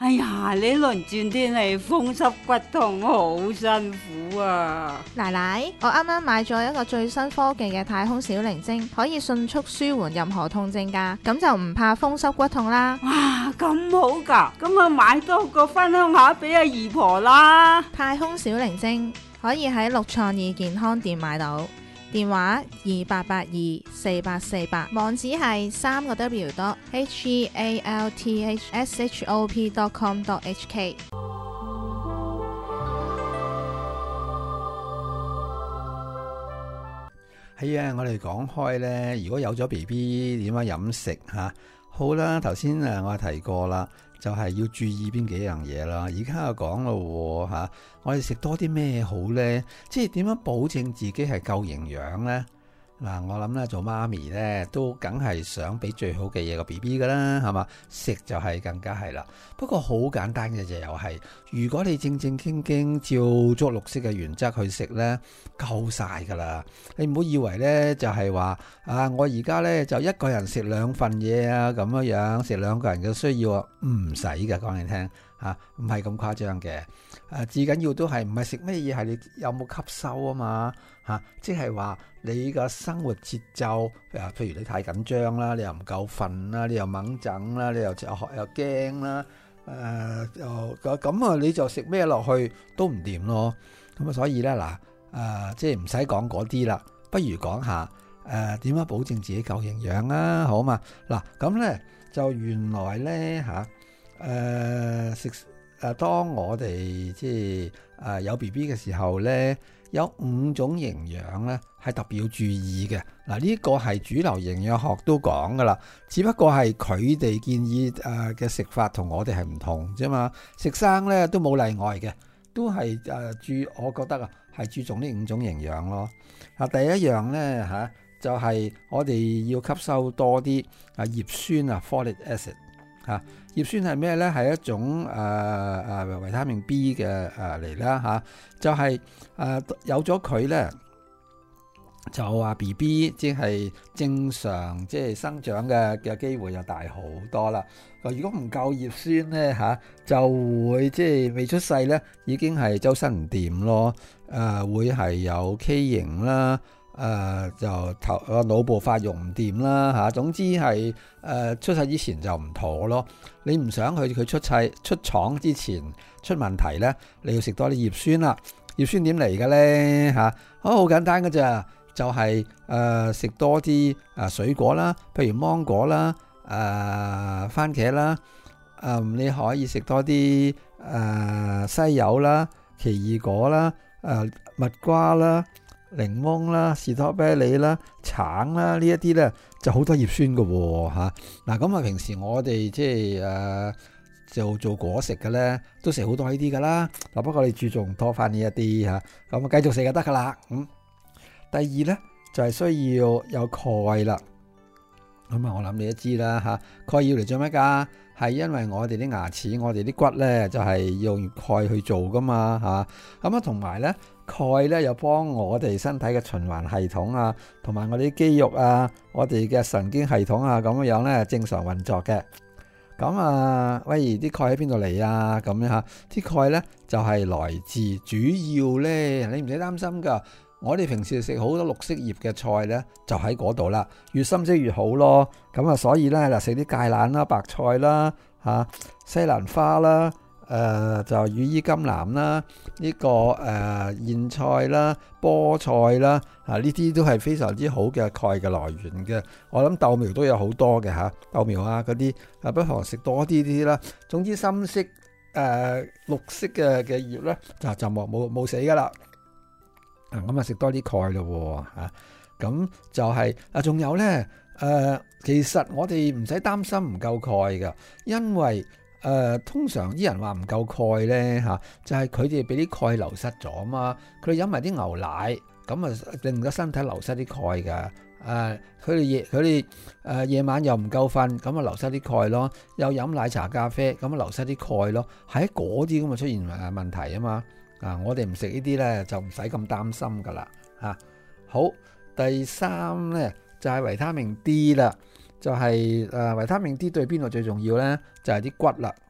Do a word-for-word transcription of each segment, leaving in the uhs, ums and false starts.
哎呀，呢輪轉天氣風濕骨痛，好辛苦啊！ 奶奶，我啱啱買咗一個最新科技嘅太空小靈精，可以迅速舒緩任何痛症㗎，咁就唔怕風濕骨痛啦。 哇，咁好㗎，咁啊買多個分享下俾阿姨婆啦。 太空小靈精可以喺六創意健康店買到，電話二八八二四八四八，網址係三個 W dot H E A L T H S H O P dot com dot H K。 係啊，我哋講開咧，如果有咗 B B 點樣飲食吓？好啦，頭先誒我提過啦，就係、是、要注意邊幾樣嘢啦。而家又講咯吓，我哋食多啲咩好咧？即係點樣保證自己係夠營養咧？嗱，我諗咧做媽咪咧都梗係想俾最好嘅嘢個 B B 噶啦，係嘛？食就係更加係啦。不過好簡單嘅就又係，如果你正正經經照足綠色嘅原則去食咧，夠晒噶啦。你唔好以為咧就係話啊，我而家咧就一個人食兩份嘢啊，咁樣樣食兩個人嘅需要啊，唔使㗎，講你聽嚇，唔係咁誇張嘅。誒，至緊要都係唔係食咩嘢，係你有冇吸收啊嘛嚇，即係話你個生活節奏，誒，譬如你太緊張啦，你又唔夠瞓啦，你又猛整啦，你又學又驚啦，誒又咁啊，你就食咩落去都唔掂咯。咁啊，所以咧嗱，誒即係唔使講嗰啲啦，不如講下誒點樣保證自己夠營養啊，好嘛？嗱，咁咧就原來咧嚇誒食。誒，當我哋即係誒有 B B 嘅時候咧，有五種營養咧係特別要注意嘅。嗱，呢個係主流營養學都講噶啦，只不過係佢哋建議誒嘅食法同我哋係唔同啫嘛。食生咧都冇例外嘅，都係誒注，我覺得啊係注重呢五種營養咯。啊，第一樣咧嚇就係我哋要吸收多啲啊葉酸啊 folic acid 嚇。葉酸係咩咧？係一種誒誒、呃、維他命 B 嘅誒嚟啦嚇，就係、是、誒、呃、有咗佢咧，就話 B B 即係正常即係生長嘅嘅機會就大好多啦。如果唔夠葉酸咧嚇、啊，就會即係未出世咧已經係周身唔掂咯，誒、呃、會係有畸形啦。誒、呃、就頭個腦部發育唔掂啦嚇，總之係誒、呃、出世之前就唔妥咯。你唔想佢佢出世出廠之前出問題咧，你要食多啲葉酸啦。葉酸點嚟嘅咧嚇？好好簡單㗎咋，就係誒食多啲誒水果啦，譬如芒果啦、誒、呃、番茄啦，誒、呃、你可以食多啲誒、呃、西柚啦、奇異果啦、誒、呃、蜜瓜啦、檸檬啦、士多啤梨啦、橙啦，呢一啲咧就好多葉酸嘅喎嚇。嗱咁啊，平時我哋即係誒就做果食嘅咧，都食好多呢啲噶啦。嗱，不過你注重多翻呢一啲嚇，咁啊繼續食就得噶啦。咁第二咧就係需要有鈣啦。咁啊，我諗你都知啦嚇，鈣要嚟做乜㗎？係因為我哋啲牙齒、我哋啲骨咧，就係用鈣去做噶嘛嚇。咁啊，同埋咧，鈣咧又幫我哋身體嘅循環系統啊，同埋我哋啲肌肉啊，我哋嘅神經系統啊，咁樣樣咧正常運作嘅。咁啊，喂，啲鈣喺邊度嚟啊？咁樣嚇，啲鈣咧就係來自主要咧，你唔使擔心噶。我哋平時食好多綠色葉嘅菜咧，就喺嗰度啦，越深色越好咯。咁啊，所以咧嗱，食啲芥蘭啦、白菜啦、嚇西蘭花啦、誒、呃、就羽衣甘藍啦、呢、這個誒、呃、莧菜啦、菠菜啦，啊呢啲都係非常之好嘅鈣嘅來源嘅。我諗豆苗都有好多嘅嚇，豆苗啊嗰啲啊，不妨食多啲啲啦。總之深色誒、呃、綠色嘅嘅葉咧，就就冇冇冇死噶啦。咁啊食多啲鈣咯嚇，咁就係、是、啊，仲有咧誒、呃，其實我哋唔使擔心唔夠鈣噶，因為誒、呃、通常啲人話唔夠鈣咧嚇，就係佢哋俾啲鈣流失咗嘛，佢哋飲埋啲牛奶，咁啊令個身體流失啲鈣噶。誒佢哋夜佢哋誒夜晚又唔夠瞓，咁啊流失啲鈣咯，又飲奶茶咖啡，咁啊流失啲鈣咯，喺嗰啲咁啊出現誒問題啊嘛。啊！我哋唔食呢啲咧，就唔使咁擔心噶啦嚇。好，第三咧就係、是、維他命 D 啦，就係、是、誒、呃、維他命 D 對邊度最重要咧？就係、是、啲骨啦。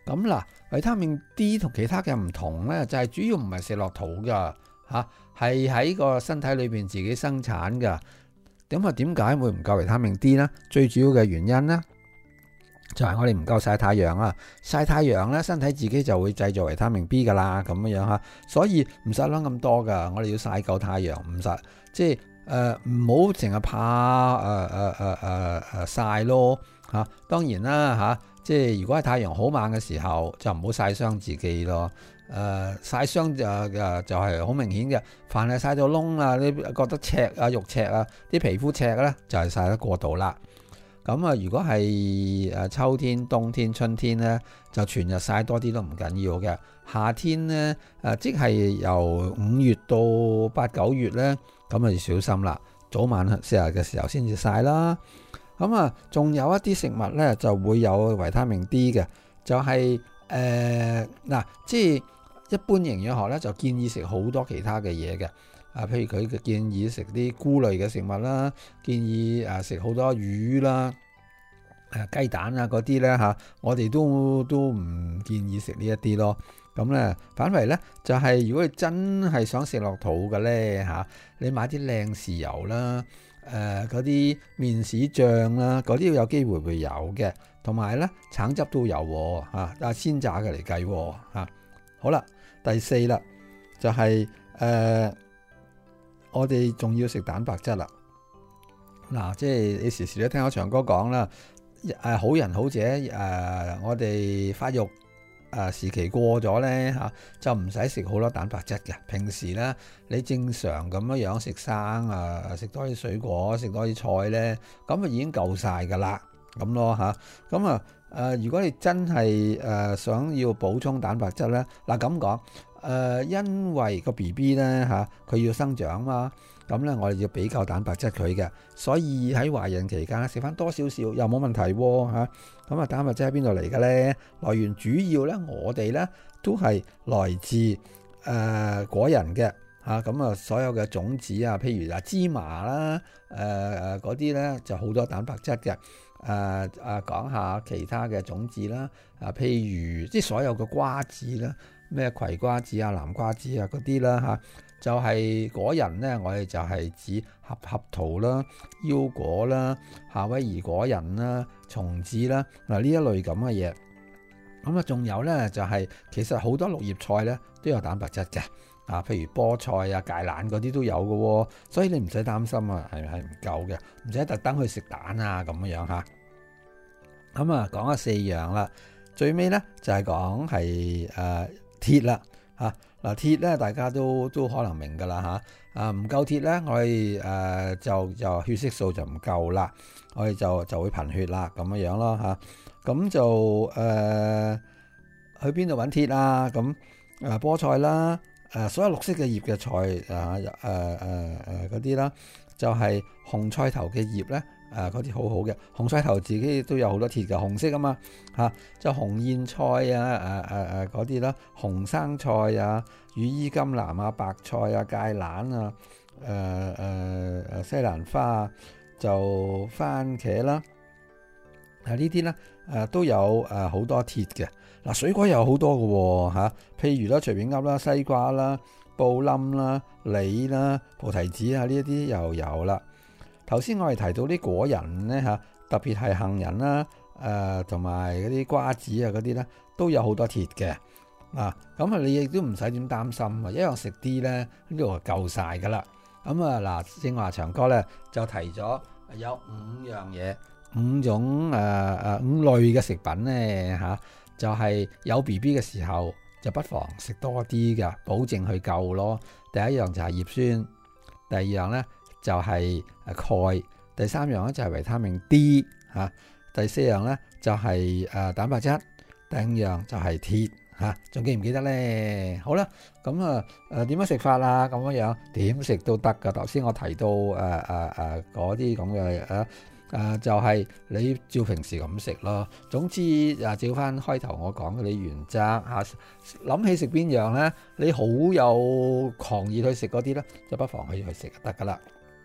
咁嗱，維他命 D 同其他嘅唔同呢，就係、是、主要唔係食落肚噶嚇，係、啊、喺個身體裏邊自己生產噶。咁啊，點解會唔夠維他命 D 呢？最主要嘅原因呢，就係、是、我哋唔夠曬太陽啊！曬太陽呢，身體自己就會製造維他命 B 噶啦，咁樣樣嚇。所以唔使諗咁多噶，我哋要曬夠太陽，唔使即係誒唔好成日怕誒誒誒誒誒曬咯嚇、啊。當然啦嚇。啊即係如果係太陽好猛嘅時候，就唔好曬傷自己咯。誒、呃、曬傷就誒就係好明顯嘅，凡係曬到窿啊，你覺得赤啊、肉赤啊，啲皮膚赤咧，就係、是、曬得過度啦。咁啊，如果係誒秋天、冬天、春天咧，就全日曬多啲都唔緊要嘅。夏天咧誒，即係由五月到八九月咧，咁啊要小心啦。早晚四日嘅時候先至曬啦。咁啊，仲有一啲食物咧，就會有維他命 D 嘅，就係誒嗱，即係一般營養學咧就建議食好多其他嘅嘢嘅，啊，譬如佢嘅建議食啲菇類嘅食物啦，建議誒食好多魚啦、誒、啊、雞蛋啊嗰啲咧嚇，我哋都都唔建議食呢一啲咯。咁咧反為咧就係、是、如果你真係想食落肚嘅咧嚇，你買啲靚豉油啦。誒嗰啲麵豉醬啦，嗰啲有機會會有嘅，同埋咧橙汁都有嚇，啊鮮榨嘅嚟計嚇。好啦，第四啦，就係、是、誒、呃、我哋仲要食蛋白質啦。嗱、啊，即係你時時都聽我長哥講啦，誒、啊、好人好者誒、啊，我哋發育。誒、啊、時期過咗咧嚇，就唔使食好多蛋白質嘅。平時咧，你正常咁樣樣食生啊，食多啲水果，食多啲菜咧，咁啊已經夠晒噶啦，咁咯嚇。咁啊誒，如果你真係誒、呃、想要補充蛋白質咧，嗱咁講誒，因為個 B B 咧嚇，佢、啊、要生長嘛。咁咧，我哋要俾夠蛋白質佢嘅，所以喺懷孕期間食翻多少少又冇問題喎嚇。咁啊，蛋白質喺邊度嚟嘅咧？來源主要咧，我哋咧都係來自誒、呃、果仁嘅嚇。咁啊，所有嘅種子啊，譬如啊芝麻啦，誒誒嗰啲咧就好多蛋白質嘅。誒、呃、誒講下其他嘅種子啦，啊譬如即係所有嘅瓜子啦，咩葵瓜子啊、南瓜子啊嗰啲啦嚇。就係果仁咧，我哋就係指合合桃啦、腰果啦、夏威夷果仁啦、松子啦，嗱呢一類咁嘅嘢。咁啊，仲有咧就係、是、其實好多綠葉菜咧都有蛋白質嘅，啊，譬如菠菜啊、芥蘭嗰啲都有嘅喎，所以你唔使擔心啊，係係唔夠嘅，唔使特登去食蛋啊咁樣嚇。咁啊，講咗四樣啦，最尾咧就係講係誒鐵啦嚇。嗱鐵咧，大家都都可能明㗎啦嚇，啊唔夠鐵咧，我哋誒、呃、就就血色素就唔夠啦，我哋就就會貧血啦咁樣樣咯嚇，咁、啊、就誒、呃、去邊度揾鐵啊？咁誒菠菜啦，誒、啊、所有綠色嘅葉嘅菜啊誒誒誒嗰啲啦，就係、是、紅菜頭嘅葉咧。誒嗰啲好好嘅紅菜頭自己都有好多鐵嘅，紅色啊嘛嚇、啊，就紅燕菜啊誒誒誒嗰啲啦，紅生菜啊、羽衣甘藍啊、白菜啊、芥蘭啊、誒誒誒西蘭花啊，就番茄啦，啊呢啲咧誒都有誒好多鐵嘅。嗱、啊、水果有好多嘅喎嚇，譬如啦隨便噏啦，西瓜啦、布冧啦、梨啦、菩提子啊呢一啲又有啦。頭先我哋提到啲果仁咧嚇，特別係杏仁啦，誒同埋嗰啲瓜子啊嗰啲咧，都有好多鐵嘅。嗱，咁啊你亦都唔使點擔心啊，一樣食啲咧，呢度就夠晒噶啦。咁啊嗱，正話長哥咧就提咗有五樣嘢，五種誒誒、呃、五類嘅食品咧嚇、啊，就係、是、有 B B 嘅時候就不妨食多啲嘅，保證去夠咯。第一樣就係葉酸，第二樣咧。就係誒鈣，第三樣咧就係維他命 D 嚇、啊，第四樣咧就係誒蛋白質，第五樣就係鐵嚇，仲記唔記得咧？好啦，咁啊誒點樣食法啊？咁樣樣點食都得噶。頭先我提到誒誒誒嗰啲咁嘅誒誒，就係、是、你照平時咁食咯。總之啊，照翻開頭我講嗰啲原則嚇，諗、啊、起食邊樣咧，你好有狂熱去食嗰啲咧，就不妨可以去食就得噶啦。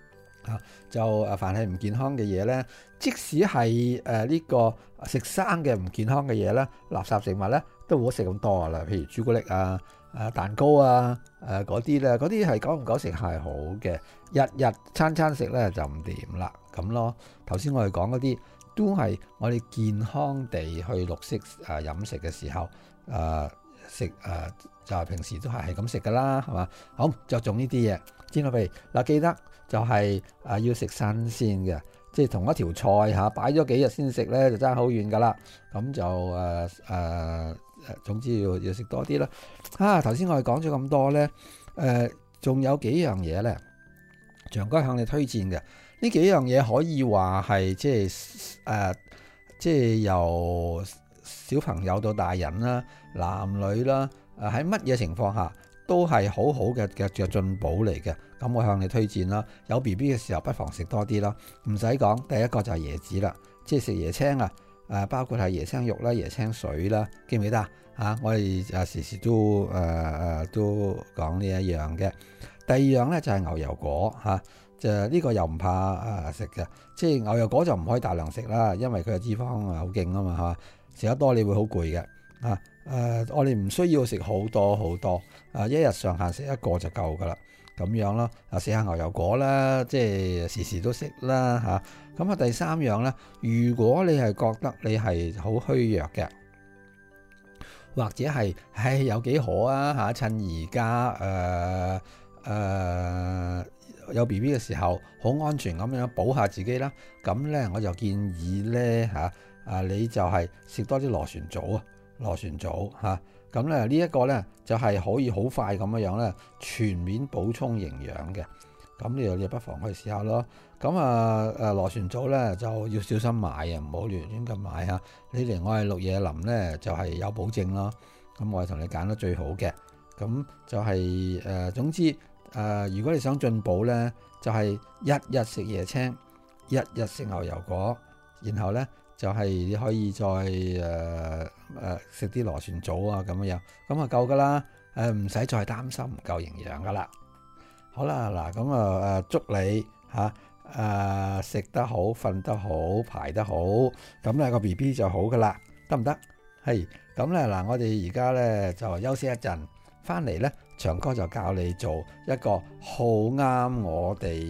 啊，就誒凡係唔健康嘅嘢咧，即使係誒呢個食生嘅唔健康嘅嘢咧，垃圾食物咧都唔好食咁多噶啦。譬如朱古力啊、誒蛋糕啊、誒嗰啲咧，嗰啲係久唔久食係好嘅，日日餐餐食咧就唔掂啦咁咯。頭先我哋講嗰啲都係我哋健康地去綠色誒飲食嘅時候誒食誒就係平時都係係咁食噶啦，係嘛？好，着重呢啲嘢，知道未？嗱，記得。就係、是、啊，要食新鮮嘅，即係同一條菜嚇擺咗幾日先食咧，就爭好遠噶啦。咁就誒誒誒，總之要要食多啲啦。啊，頭先我哋講咗咁多咧，誒、呃，仲有幾樣嘢咧，長哥向你推薦嘅。呢幾樣嘢可以話係即係誒、呃，即係由小朋友到大人啦、男女啦，誒喺乜嘢情況下都係好好嘅嘅嘅進補嚟嘅。咁我向你推薦啦，有 B B 嘅時候不妨食多啲啦，唔使講。第一個就係椰子啦，即係食椰青啊，誒包括係椰青肉啦、椰青水啦，記唔記得啊？嚇，我哋誒時時都誒誒、呃、都講呢一樣嘅。第二樣咧就係牛油果嚇，就呢、呢個又唔怕誒食嘅，即係牛油果就唔可以大量食啦，因為佢嘅脂肪啊好勁啊嘛嚇，食得多你會好攰嘅啊。誒，我哋唔需要食好多好多，啊一日上限食一個就夠噶啦。咁樣咯，啊食下牛油果啦，即係時時都食啦嚇。咁啊第三樣咧，如果你係覺得你係好虛弱嘅，或者係唉有幾可啊嚇，趁而家誒誒有 B B 嘅時候，好安全咁樣保下自己啦。咁咧我就建議咧嚇，啊你就係食多啲螺旋藻啊，螺旋藻嚇。咁咧呢一個咧就係可以好快咁樣樣咧全面補充營養嘅，咁你你不妨去試下咯。咁啊誒螺旋藻咧就要小心買啊，唔好亂亂咁買嚇。你嚟我係綠野林咧就係有保證咯。咁我係同你揀得最好嘅。咁就係誒總之誒，如果你想進補咧，就係日日食椰青，日日食牛油果，然後咧。就係你可以再誒誒食啲螺旋藻啊咁樣，咁啊夠噶啦，誒唔使再擔心唔夠營養噶啦。好啦，嗱咁啊誒祝你嚇誒食得好、瞓得好、排得好，咁咧個 B B 就好噶啦，得唔得？係咁咧嗱，我哋而家咧就休息一陣，翻嚟咧長哥就教你做一個好啱我哋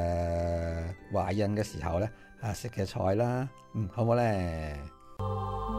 誒懷孕嘅時候咧。啊！食嘅菜啦，嗯，好唔好咧？